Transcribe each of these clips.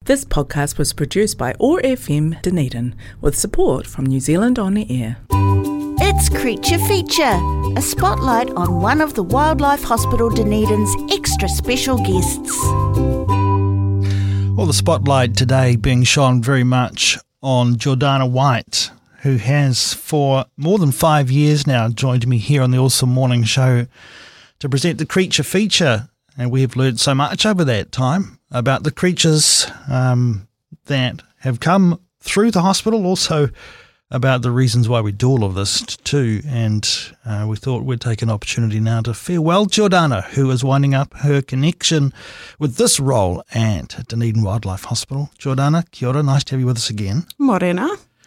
This podcast was produced by OAR FM Dunedin with support from New Zealand On Air. It's Creature Feature, a spotlight on one of the Wildlife Hospital Dunedin's extra special guests. Well, the spotlight today being shone very much on Jordana White, who has for more than 5 years now joined me here on the Awesome Morning Show to present the Creature Feature. And we have learned so much over that time about the creatures that have come through the hospital, also about the reasons why we do all of this too. And we thought we'd take an opportunity now to farewell Jordana, who is winding up her connection with this role at Dunedin Wildlife Hospital. Jordana, kia ora, nice to have you with us again. Morena.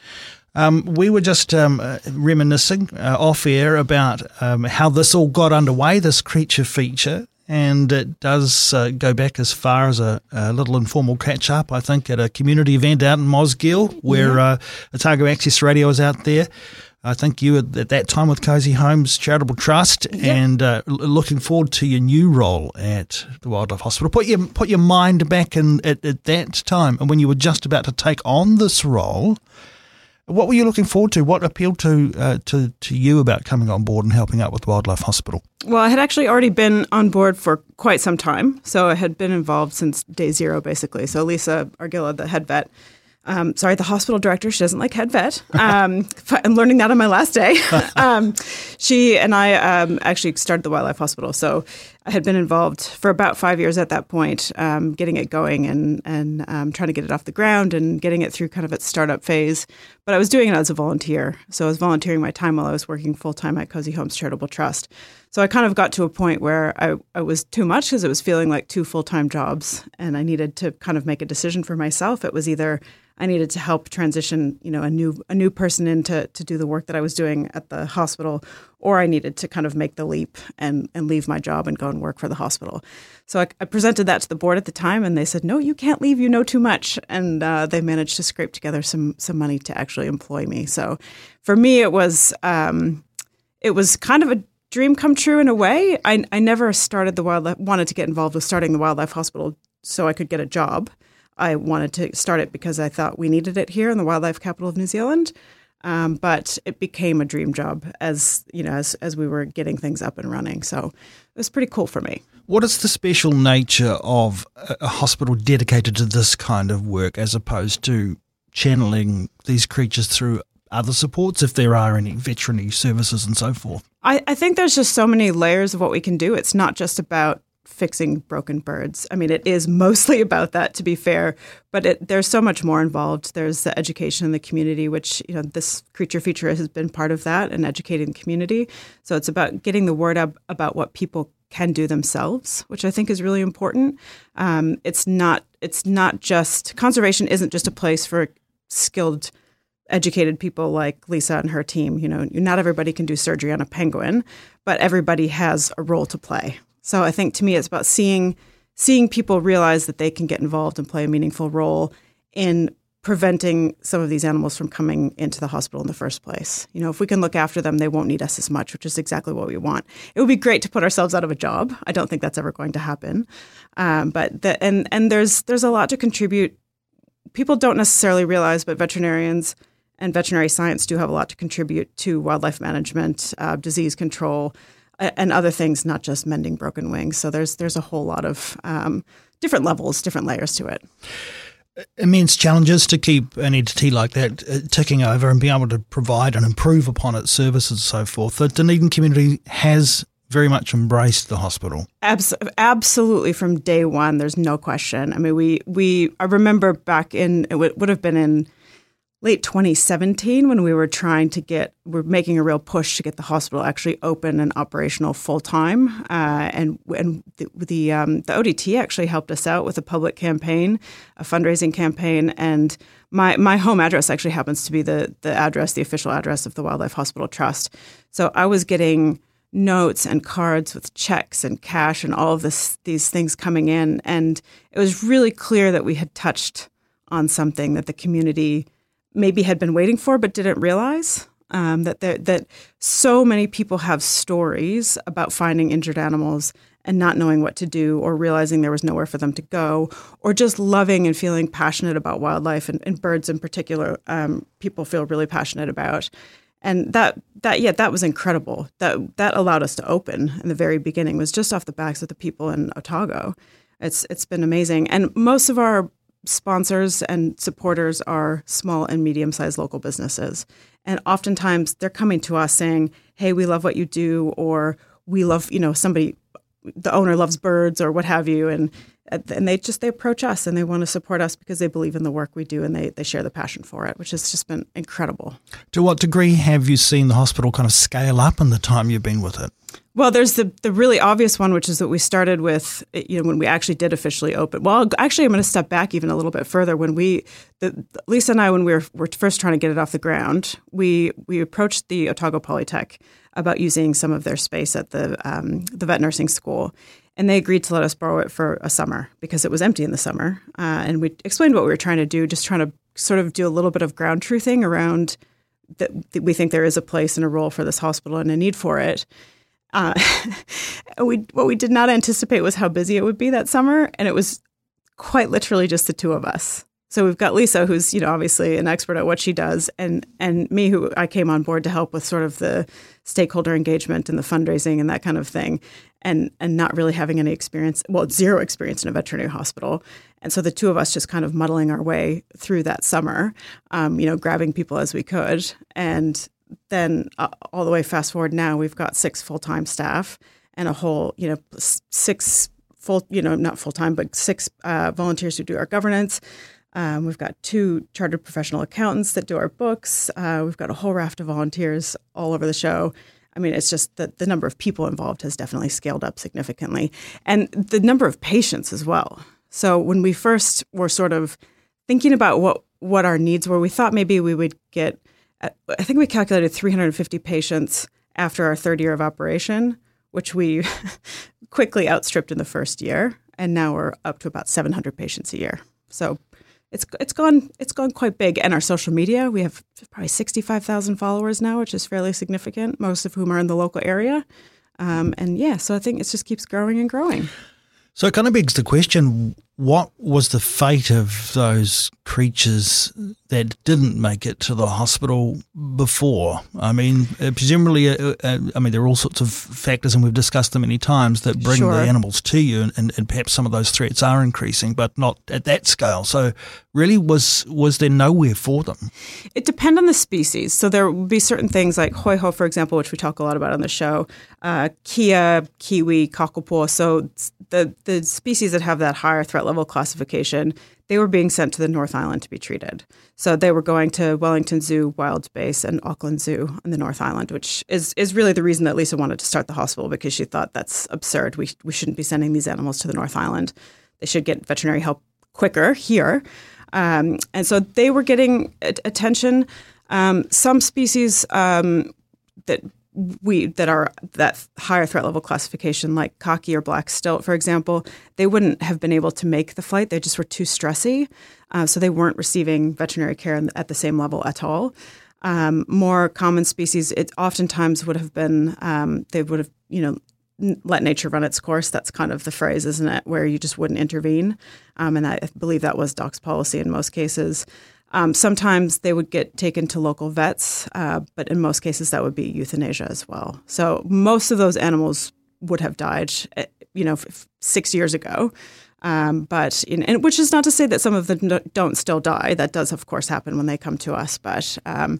We were just reminiscing off air about how this all got underway, this Creature Feature. And it does go back as far as a little informal catch-up, I think, at a community event out in Mosgiel, where Otago Access Radio was out there. I think you were at that time with Cozy Homes Charitable Trust, and looking forward to your new role at the Wildlife Hospital. Put your mind back at that time, and when you were just about to take on this role, what were you looking forward to? What appealed to you about coming on board and helping out with the Wildlife Hospital? Well, I had actually already been on board for quite some time. So I had been involved since day zero, basically. So Lisa Argilla, the head vet, the hospital director, she doesn't like head vet. I'm learning that on my last day. She and I actually started the Wildlife Hospital. So I had been involved for about 5 years at that point, getting it going and trying to get it off the ground and getting it through kind of its startup phase. But I was doing it as a volunteer. So I was volunteering my time while I was working full-time at Cozy Homes Charitable Trust. So I kind of got to a point where I was too much because it was feeling like two full-time jobs, and I needed to kind of make a decision for myself. It was either I needed to help transition, a new person in to do the work that I was doing at the hospital, or I needed to kind of make the leap and leave my job and go and work for the hospital. So I presented that to the board at the time, and they said, no, you can't leave, you know too much. And they managed to scrape together some money to actually employ me. So for me, it was kind of a dream come true in a way. I never wanted to get involved with starting the Wildlife Hospital so I could get a job. I wanted to start it because I thought we needed it here in the wildlife capital of New Zealand. But it became a dream job as we were getting things up and running. So it was pretty cool for me. What is the special nature of a hospital dedicated to this kind of work as opposed to channeling these creatures through other supports, if there are any veterinary services and so forth? I think there's just so many layers of what we can do. It's not just about fixing broken birds. I mean, it is mostly about that, to be fair, but there's so much more involved. There's the education in the community, which, this Creature Feature has been part of that, and educating the community. So it's about getting the word out about what people can do themselves, which I think is really important. It's not just, conservation isn't just a place for skilled, educated people like Lisa and her team. Not everybody can do surgery on a penguin, but everybody has a role to play. So I think to me it's about seeing people realize that they can get involved and play a meaningful role in preventing some of these animals from coming into the hospital in the first place. If we can look after them, they won't need us as much, which is exactly what we want. It would be great to put ourselves out of a job. I don't think that's ever going to happen. But there's a lot to contribute. People don't necessarily realize, but veterinarians and veterinary science do have a lot to contribute to wildlife management, disease control, and other things, not just mending broken wings. So there's a whole lot of different levels, different layers to it. Immense challenges to keep an entity like that ticking over and being able to provide and improve upon its services and so forth. The Dunedin community has very much embraced the hospital. Absolutely, from day one, there's no question. I mean, I remember back in, it would have been in late 2017 when we were we're making a real push to get the hospital actually open and operational full time. And the ODT actually helped us out with a public campaign, a fundraising campaign. And my home address actually happens to be the official address of the Wildlife Hospital Trust. So I was getting notes and cards with checks and cash and all of these things coming in. And it was really clear that we had touched on something that the community maybe had been waiting for but didn't realize, that so many people have stories about finding injured animals and not knowing what to do or realizing there was nowhere for them to go, or just loving and feeling passionate about wildlife and birds in particular, people feel really passionate about. And that was incredible. That allowed us to open in the very beginning, was just off the backs of the people in Otago. It's been amazing. And most of our sponsors and supporters are small and medium-sized local businesses. And oftentimes they're coming to us saying, hey, we love what you do, or we love, somebody, the owner loves birds or what have you. And they approach us and they want to support us because they believe in the work we do and they share the passion for it, which has just been incredible. To what degree have you seen the hospital kind of scale up in the time you've been with it? Well, there's the really obvious one, which is that we started with, when we actually did officially open. Well, actually, I'm going to step back even a little bit further. When Lisa and I, when we were first trying to get it off the ground, we approached the Otago Polytech about using some of their space at the vet nursing school. And they agreed to let us borrow it for a summer because it was empty in the summer. And we explained what we were trying to do, just trying to sort of do a little bit of ground truthing around that we think there is a place and a role for this hospital and a need for it. What we did not anticipate was how busy it would be that summer, and it was quite literally just the two of us. So we've got Lisa, who's obviously an expert at what she does, and me, who I came on board to help with sort of the stakeholder engagement and the fundraising and that kind of thing, and not really having any experience, well, zero experience in a veterinary hospital. And so the two of us just kind of muddling our way through that summer, grabbing people as we could, and then all the way fast forward now, we've got 6 full-time staff and a whole, 6 not full-time, but 6 volunteers who do our governance. We've got 2 chartered professional accountants that do our books. We've got a whole raft of volunteers all over the show. I mean, it's just that the number of people involved has definitely scaled up significantly, and the number of patients as well. So when we first were sort of thinking about what our needs were, we thought maybe we would get, I think we calculated 350 patients after our 3rd year of operation, which we quickly outstripped in the first year, and now we're up to about 700 patients a year. So it's gone quite big. And our social media, we have probably 65,000 followers now, which is fairly significant, most of whom are in the local area. So I think it just keeps growing and growing. So it kind of begs the question, what was the fate of those creatures that didn't make it to the hospital before? I mean, presumably, there are all sorts of factors, and we've discussed them many times, that bring the animals to you, and perhaps some of those threats are increasing, but not at that scale. So really, was there nowhere for them? It depends on the species. So there would be certain things like hoiho, for example, which we talk a lot about on the show, kia, kiwi, kakapo. So the species that have that higher threat level classification, they were being sent to the North Island to be treated. So they were going to Wellington Zoo, Wild Base, and Auckland Zoo in the North Island, which is really the reason that Lisa wanted to start the hospital, because she thought that's absurd. We shouldn't be sending these animals to the North Island. They should get veterinary help quicker here. And so they were getting attention. Some species that are that higher threat level classification, like kaki or black stilt, for example, they wouldn't have been able to make the flight. They just were too stressy. So they weren't receiving veterinary care at the same level at all. More common species, it oftentimes would have been, they would have, let nature run its course. That's kind of the phrase, isn't it? Where you just wouldn't intervene. And I believe that was DOC's policy in most cases. Sometimes they would get taken to local vets, but in most cases that would be euthanasia as well. So most of those animals would have died, 6 years ago. But which is not to say that some of them don't still die. That does, of course, happen when they come to us. But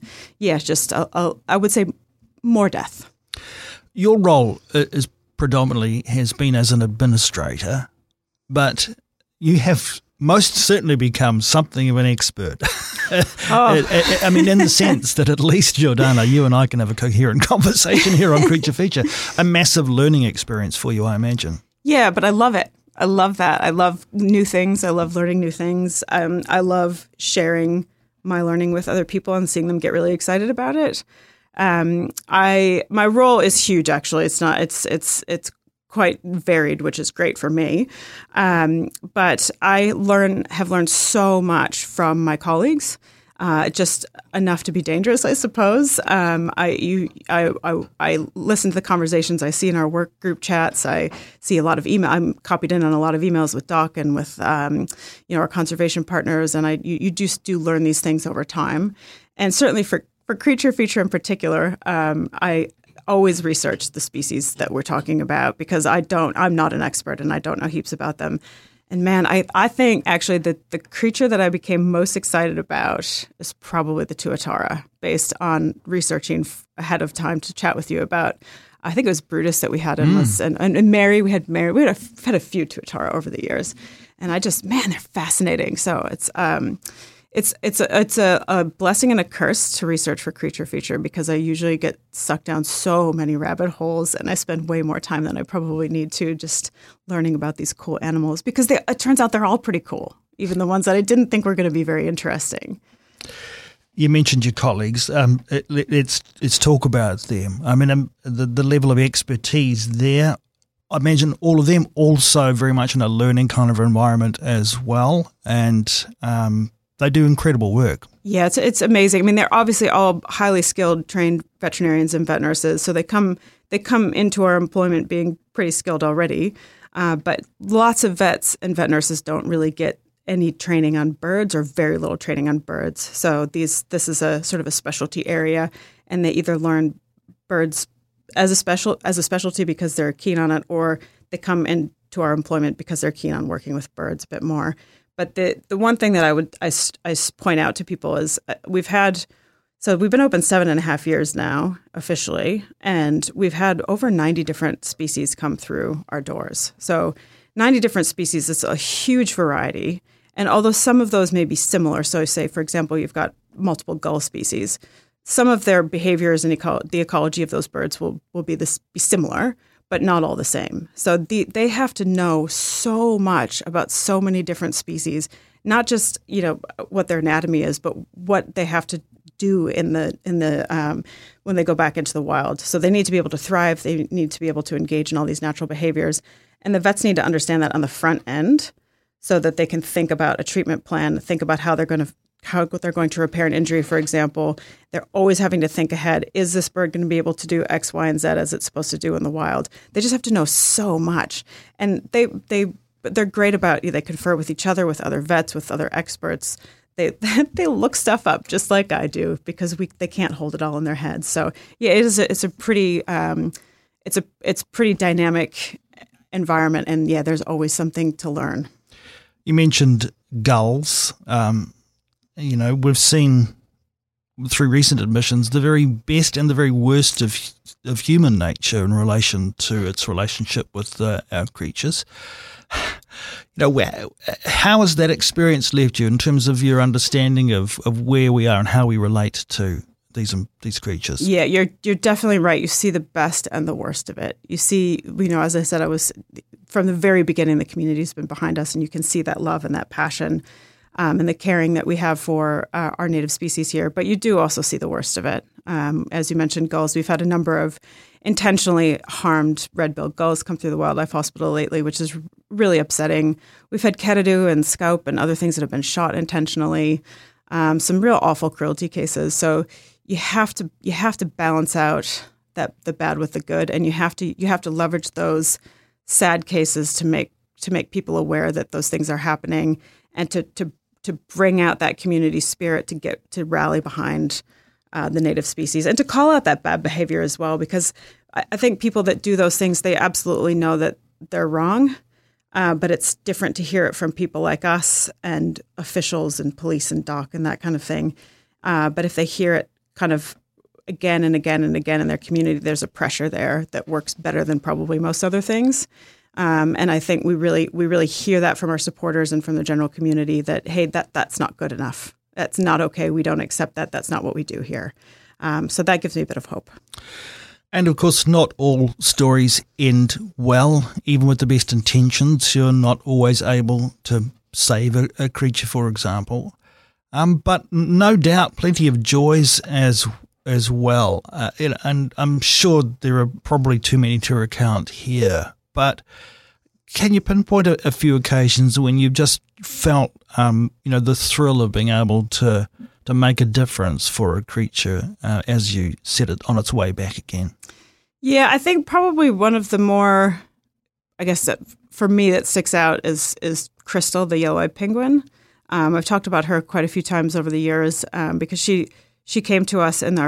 I would say more death. Your role is predominantly has been as an administrator, but you have most certainly become something of an expert. I mean, in the sense that at least, Jordana, you and I can have a coherent conversation here on Creature Feature. A massive learning experience for you, I imagine. Yeah, but I love it. I love that. I love new things. I love learning new things. I love sharing my learning with other people and seeing them get really excited about it. My role is huge, actually. It's quite varied, which is great for me. But I have learned so much from my colleagues. just enough to be dangerous, I suppose. I listen to the conversations I see in our work group chats. I see a lot of email. I'm copied in on a lot of emails with Doc and with our conservation partners, and you just do learn these things over time. And certainly for creature feature in particular, I always research the species that we're talking about because I'm not an expert and I don't know heaps about them. And man, I think actually that the creature that I became most excited about is probably the tuatara, based on researching ahead of time to chat with you about. I think it was Brutus that we had in us, and Mary. We had Mary. We had a few tuatara over the years, and they're fascinating. So it's a blessing and a curse to research for creature feature because I usually get sucked down so many rabbit holes and I spend way more time than I probably need to just learning about these cool animals because it turns out they're all pretty cool, even the ones that I didn't think were going to be very interesting. You mentioned your colleagues. Let's talk about them. I mean, the level of expertise there, I imagine all of them also very much in a learning kind of environment as well, and they do incredible work. Yeah, it's amazing. I mean, they're obviously all highly skilled, trained veterinarians and vet nurses. So they come into our employment being pretty skilled already. But lots of vets and vet nurses don't really get any training on birds or very little training on birds. So this is a sort of a specialty area, and they either learn birds as a specialty because they're keen on it, or they come into our employment because they're keen on working with birds a bit more. But the one thing that I point out to people is we've been open 7.5 years now officially, and we've had over 90 different species come through our doors. So 90 different species, it's a huge variety. And although some of those may be similar, so say, for example, you've got multiple gull species, some of their behaviors and the ecology of those birds will be similar, but not all the same. So they have to know so much about so many different species, not just what their anatomy is, but what they have to do in the when they go back into the wild. So they need to be able to thrive. They need to be able to engage in all these natural behaviors, and the vets need to understand that on the front end, so that they can think about a treatment plan, think about how they're going to repair an injury, for example. They're always having to think ahead. Is this bird going to be able to do X, Y, and Z as it's supposed to do in the wild? They just have to know so much. And they're great about they confer with each other, with other vets, with other experts. They look stuff up just like I do because they can't hold it all in their heads. So yeah, it's a pretty dynamic environment, and yeah, there's always something to learn. You mentioned gulls. We've seen through recent admissions the very best and the very worst of human nature in relation to its relationship with our creatures. How has that experience left you in terms of your understanding of where we are and how we relate to these creatures? Yeah, you're definitely right. You see the best and the worst of it. You see, as I said, from the very beginning, the community's been behind us, and you can see that love and that passion and the caring that we have for our native species here. But you do also see the worst of it. As you mentioned, gulls. We've had a number of intentionally harmed red-billed gulls come through the wildlife hospital lately, which is really upsetting. We've had Ketidou and Scaup and other things that have been shot intentionally. Some real awful cruelty cases. So you have to balance out the bad with the good, and you have to leverage those sad cases to make people aware that those things are happening, and to bring out that community spirit to rally behind the native species, and to call out that bad behavior as well, because I think people that do those things, they absolutely know that they're wrong, but it's different to hear it from people like us and officials and police and DOC and that kind of thing. But if they hear it kind of again and again and again in their community, there's a pressure there that works better than probably most other things. And I think we really hear that from our supporters and from the general community that, hey, that's not good enough. That's not okay. We don't accept that. That's not what we do here. So that gives me a bit of hope. And of course, not all stories end well. Even with the best intentions, you're not always able to save a creature, for example. But no doubt, plenty of joys as well. And I'm sure there are probably too many to recount here. But can you pinpoint a few occasions when you've just felt, the thrill of being able to to make a difference for a creature as you set it on its way back again? Yeah, I think probably one of the more, I guess, that for me that sticks out is Crystal, the yellow-eyed penguin. I've talked about her quite a few times over the years because she came to us in our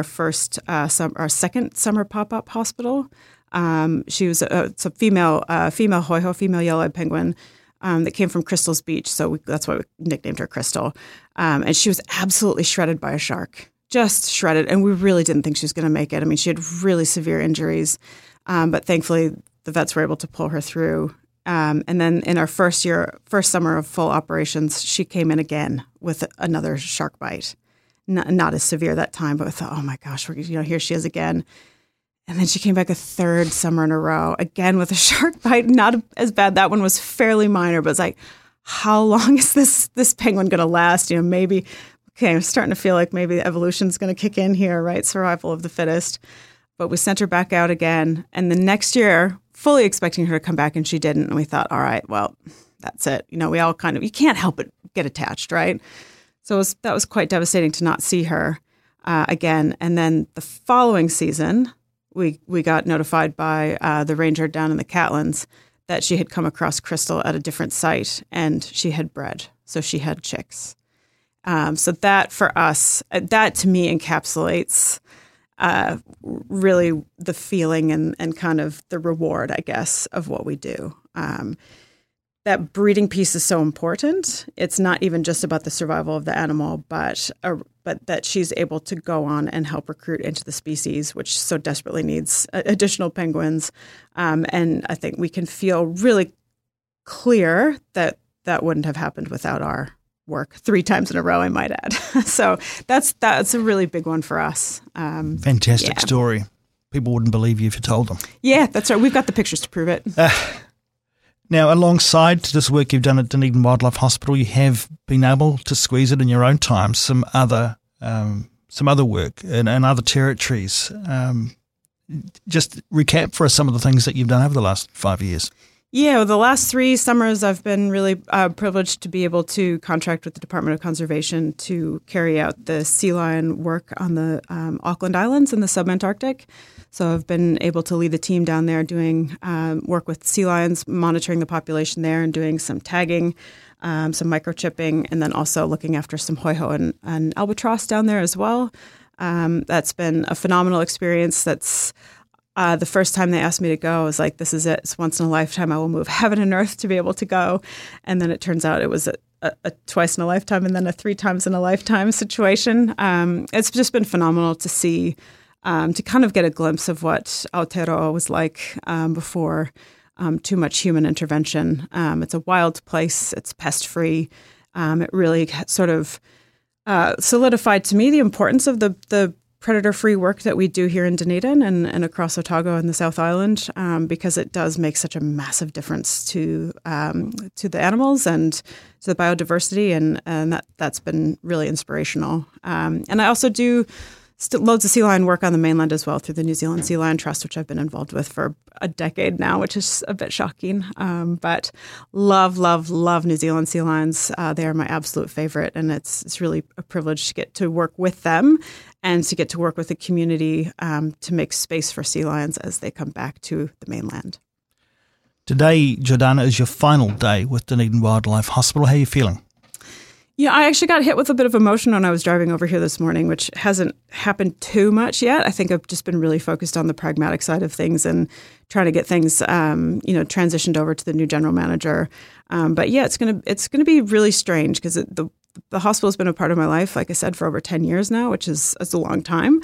second summer pop-up hospital. She was a female hoiho, female yellow-eyed penguin that came from Crystal's Beach, so that's why we nicknamed her Crystal. And she was absolutely shredded by a shark, just shredded, and we really didn't think she was going to make it. I mean, she had really severe injuries, but thankfully the vets were able to pull her through. And then in our first summer of full operations, she came in again with another shark bite. Not as severe that time, but we thought, oh my gosh, here she is again. And then she came back a third summer in a row, again with a shark bite. Not as bad. That one was fairly minor, but it's like, how long is this penguin going to last? Maybe, okay, I'm starting to feel like maybe evolution's going to kick in here, right? Survival of the fittest. But we sent her back out again. And the next year, fully expecting her to come back, and she didn't. And we thought, all right, well, that's it. We all you can't help but get attached, right? So that was quite devastating to not see her again. And then the following season, we got notified by the ranger down in the Catlins that she had come across Crystal at a different site, and she had bred. So she had chicks. So that for us, that to me encapsulates really the feeling and kind of the reward, I guess, of what we do. That breeding piece is so important. It's not even just about the survival of the animal, but that she's able to go on and help recruit into the species, which so desperately needs additional penguins. And I think we can feel really clear that wouldn't have happened without our work 3 times in a row, I might add. So that's a really big one for us. Fantastic story. People wouldn't believe you if you told them. Yeah, that's right. We've got the pictures to prove it. Now, alongside this work you've done at Dunedin Wildlife Hospital, you have been able to squeeze it in your own time, some other work in other territories. Just recap for us some of the things that you've done over the last 5 years. Yeah, well, the last 3 summers I've been really privileged to be able to contract with the Department of Conservation to carry out the sea lion work on the Auckland Islands in the sub-Antarctic. So I've been able to lead the team down there doing work with sea lions, monitoring the population there and doing some tagging, some microchipping, and then also looking after some hoiho and albatross down there as well. That's been a phenomenal experience. That's the first time they asked me to go, I was like, this is it. It's once in a lifetime. I will move heaven and earth to be able to go. And then it turns out it was a twice in a lifetime and then a 3 times in a lifetime situation. It's just been phenomenal to see, to kind of get a glimpse of what Aotearoa was like before too much human intervention. It's a wild place. It's pest-free. It really sort of solidified to me the importance of the predator-free work that we do here in Dunedin and across Otago and the South Island, because it does make such a massive difference to the animals and to the biodiversity, and that's been really inspirational. And I also do loads of sea lion work on the mainland as well through the New Zealand Sea Lion Trust, which I've been involved with for a decade now, which is a bit shocking. But love New Zealand sea lions. They are my absolute favorite, and it's really a privilege to get to work with them and to get to work with the community to make space for sea lions as they come back to the mainland. Today, Jordana, is your final day with Dunedin Wildlife Hospital. How are you feeling? Yeah, I actually got hit with a bit of emotion when I was driving over here this morning, which hasn't happened too much yet. I think I've just been really focused on the pragmatic side of things and trying to get things, transitioned over to the new general manager. But yeah, it's gonna be really strange because the hospital has been a part of my life, like I said, for over 10 years now, which is a long time.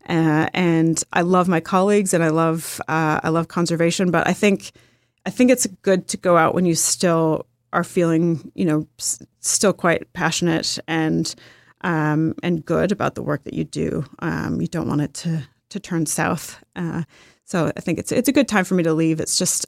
And I love my colleagues and I love conservation, but I think it's good to go out when you still are feeling, still quite passionate and good about the work that you do. You don't want it to turn south. So I think it's a good time for me to leave. It's just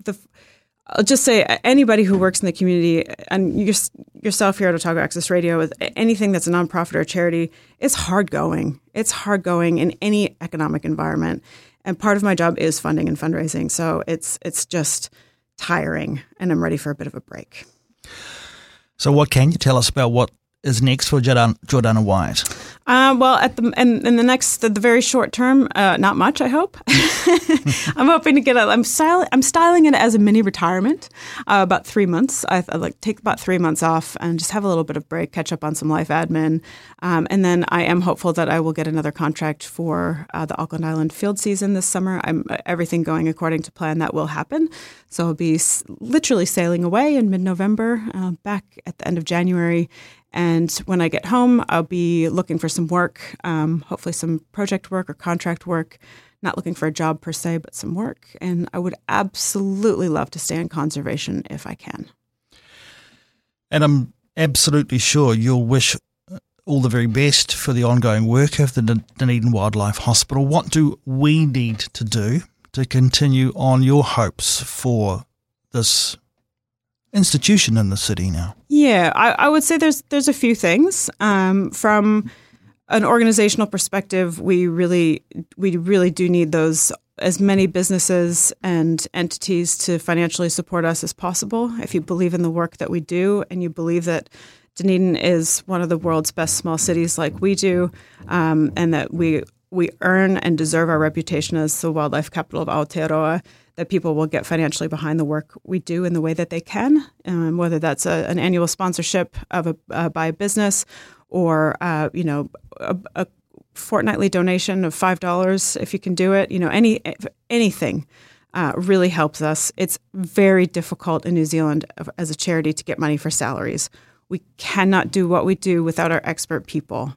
I'll just say anybody who works in the community and yourself here at Otago Access Radio with anything that's a nonprofit or a charity, it's hard going. It's hard going in any economic environment. And part of my job is funding and fundraising. So it's just tiring, and I'm ready for a bit of a break. So what can you tell us about what is next for Jordana White? Well, in the very short term, not much, I hope. I'm hoping to get I'm styling it as a mini retirement, about 3 months. I like take about 3 months off and just have a little bit of break, catch up on some life admin. And then I am hopeful that I will get another contract for the Auckland Island field season this summer. Everything going according to plan, that will happen. So I'll be literally sailing away in mid-November, back at the end of January. And when I get home, I'll be looking for some work, hopefully some project work or contract work, not looking for a job per se, but some work. And I would absolutely love to stay in conservation if I can. And I'm absolutely sure you'll wish all the very best for the ongoing work of the Dunedin Wildlife Hospital. What do we need to do to continue on your hopes for this institution in the city now? Yeah, I would say there's a few things. From an organizational perspective, we really do need as many businesses and entities to financially support us as possible. If you believe in the work that we do and you believe that Dunedin is one of the world's best small cities like we do, and that we earn and deserve our reputation as the wildlife capital of Aotearoa, that people will get financially behind the work we do in the way that they can, whether that's an annual sponsorship of by a business or a fortnightly donation of $5 if you can do it. Anything really helps us. It's very difficult in New Zealand as a charity to get money for salaries. We cannot do what we do without our expert people.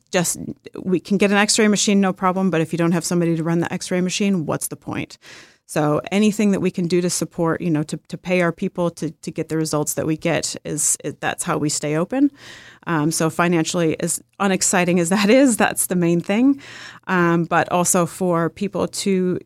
We can get an x-ray machine, no problem, but if you don't have somebody to run the x-ray machine, what's the point? So anything that we can do to support, to pay our people to get the results that we get that's how we stay open. So financially, as unexciting as that is, that's the main thing. But also for people to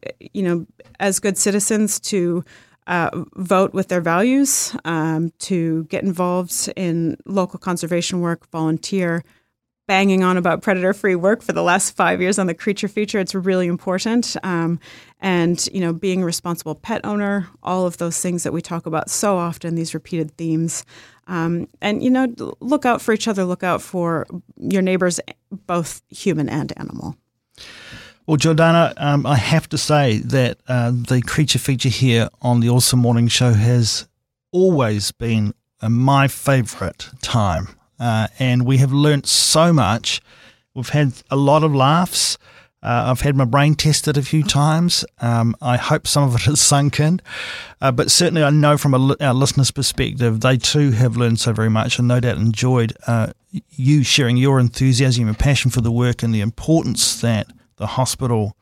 as good citizens to vote with their values, to get involved in local conservation work, volunteer, banging on about predator-free work for the last 5 years on the creature feature. It's really important. And being a responsible pet owner, all of those things that we talk about so often, these repeated themes. And look out for each other, look out for your neighbors, both human and animal. Well, Jordana, I have to say that the creature feature here on the Awesome Morning Show has always been my favourite time. And we have learnt so much. We've had a lot of laughs. I've had my brain tested a few times. I hope some of it has sunk in. But certainly I know from our listeners' perspective, they too have learned so very much and no doubt enjoyed you sharing your enthusiasm and passion for the work and the importance that the hospital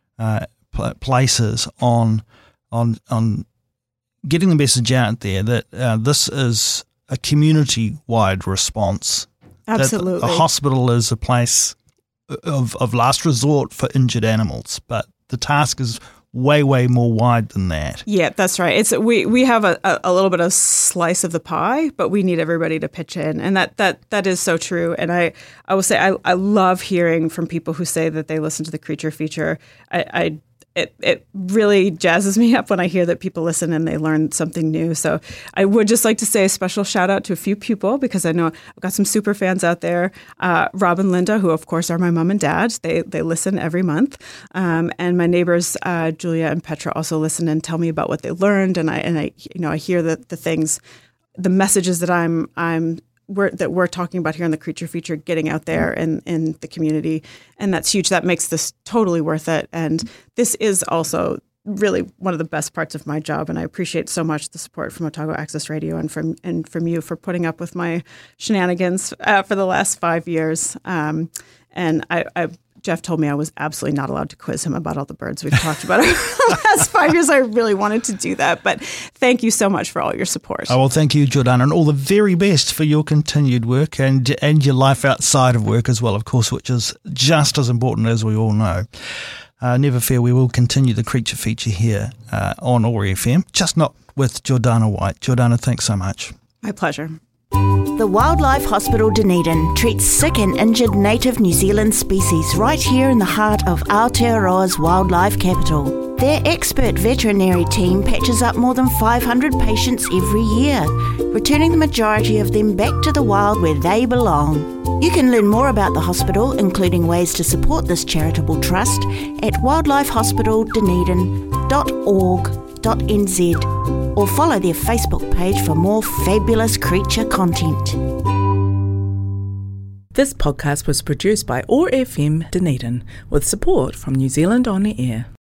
places on getting the message out there that this is a community-wide response. Absolutely. That a hospital is a place of last resort for injured animals, but the task is way, way more wide than that. Yeah, that's right. We have a little bit of slice of the pie, but we need everybody to pitch in, and that is so true. And I will say I love hearing from people who say that they listen to the creature feature. It really jazzes me up when I hear that people listen and they learn something new. So I would just like to say a special shout out to a few people because I know I've got some super fans out there. Rob and Linda, who of course are my mom and dad, they listen every month. And my neighbors, Julia and Petra, also listen and tell me about what they learned. And I hear the messages that we're talking about here in the creature feature getting out there in the community. And that's huge. That makes this totally worth it. And this is also really one of the best parts of my job. And I appreciate so much the support from Otago Access Radio and from you for putting up with my shenanigans for the last 5 years. And Jeff told me I was absolutely not allowed to quiz him about all the birds we've talked about over the last 5 years. I really wanted to do that. But thank you so much for all your support. Oh, well, thank you, Jordana, and all the very best for your continued work and your life outside of work as well, of course, which is just as important as we all know. Never fear, we will continue the creature feature here on OAR FM, just not with Jordana White. Jordana, thanks so much. My pleasure. The Wildlife Hospital Dunedin treats sick and injured native New Zealand species right here in the heart of Aotearoa's wildlife capital. Their expert veterinary team patches up more than 500 patients every year, returning the majority of them back to the wild where they belong. You can learn more about the hospital, including ways to support this charitable trust, at wildlifehospitaldunedin.org.nz or follow their Facebook page for more fabulous creature content. This podcast was produced by OAR FM Dunedin with support from New Zealand On the Air.